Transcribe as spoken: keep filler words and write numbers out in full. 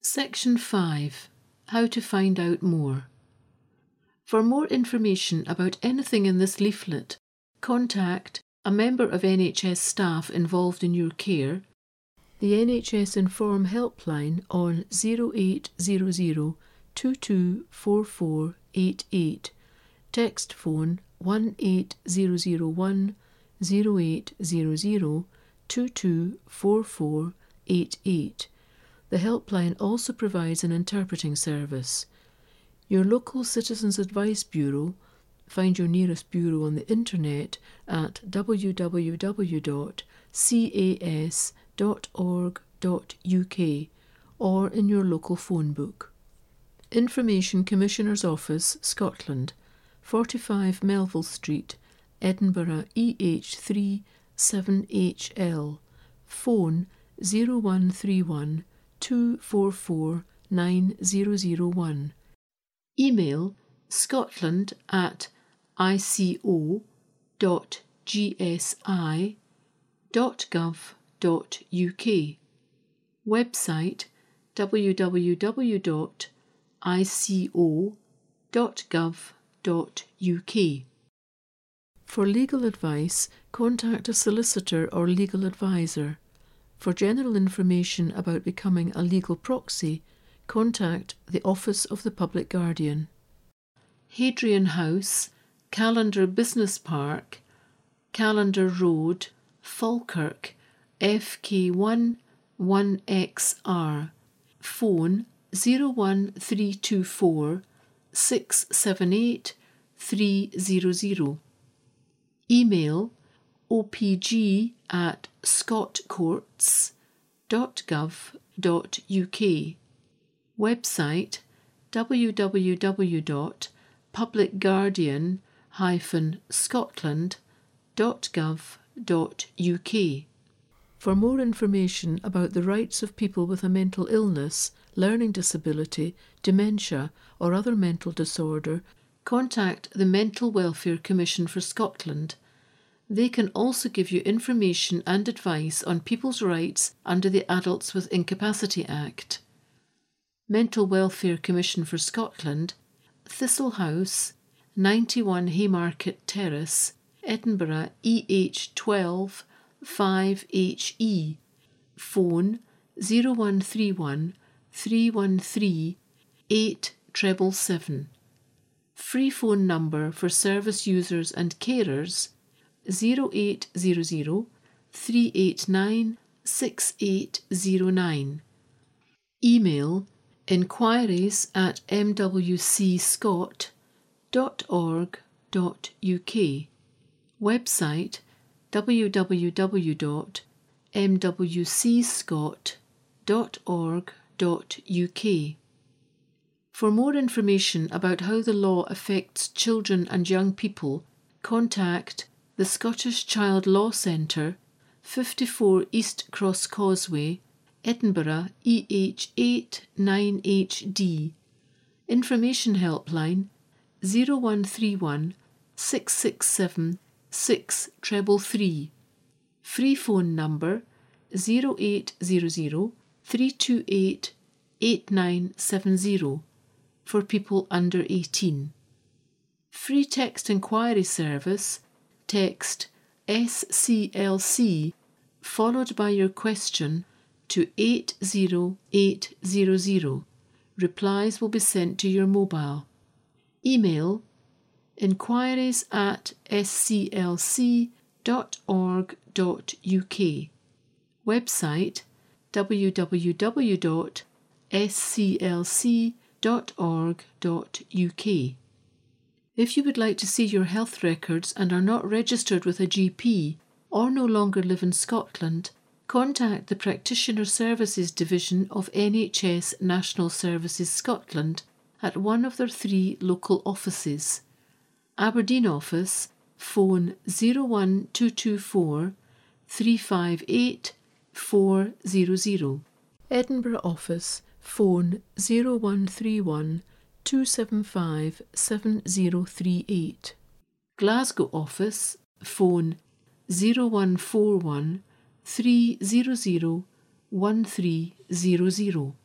Section five. How to find out more. For more information about anything in this leaflet, contact a member of N H S staff involved in your care, the N H S Inform helpline on zero eight zero zero, two two four four eight eight, text phone one eight zero zero one, zero eight zero zero, two two four four eight eight. The helpline also provides an interpreting service. Your local Citizens Advice Bureau, find your nearest bureau on the internet at w w w dot c a s dot org dot u k or in your local phone book. Information Commissioner's Office, Scotland, forty-five Melville Street, Edinburgh E H three seven H L. Phone zero one three one, two four four nine zero zero one. Email scotland at i c o dot g s i dot gov dot u k. Website w w w dot i c o dot gov dot u k. For legal advice, contact a solicitor or legal advisor. For general information about becoming a legal proxy, contact the Office of the Public Guardian. Hadrian House, Callander Business Park, Callander Road, Falkirk, F K one one X R. Phone zero one three two four, six seven eight, three zero zero. Email o p g at scotcourts dot gov dot u k. Website w w w dot public guardian dash scotland dot gov dot u k. For more information about the rights of people with a mental illness, learning disability, dementia or other mental disorder, contact the Mental Welfare Commission for Scotland. They can also give you information and advice on people's rights under the Adults with Incapacity Act. Mental Welfare Commission for Scotland, Thistle House, ninety-one Haymarket Terrace, Edinburgh E H twelve five H E. Phone zero one three one, three one three, eight seven seven. Free phone number for service users and carers zero eight zero zero, three eight nine, six eight zero nine. Email inquiries at m w c scot dot org dot u k. Website w w w dot m w c scot dot org dot u k. For more information about how the law affects children and young people, contact the Scottish Child Law Centre, fifty-four East Cross Causeway, Edinburgh E H eight nine H D. Information helpline zero one three one, six six seven, six three three. Free phone number zero eight zero zero, three two eight, eight nine seven zero for people under eighteen. Free text inquiry service. Text S C L C followed by your question to eight zero eight zero zero. Replies will be sent to your mobile. Email inquiries at s c l c dot org dot u k. Website w w w dot s c l c dot org dot u k. If you would like to see your health records and are not registered with a G P or no longer live in Scotland, contact the Practitioner Services Division of N H S National Services Scotland at one of their three local offices. Aberdeen office, phone zero one two two four, three five eight, four zero zero. Edinburgh office, phone zero one three one, two seven five, seven zero three eight. Glasgow office, phone zero one four one, three zero zero, one three zero zero.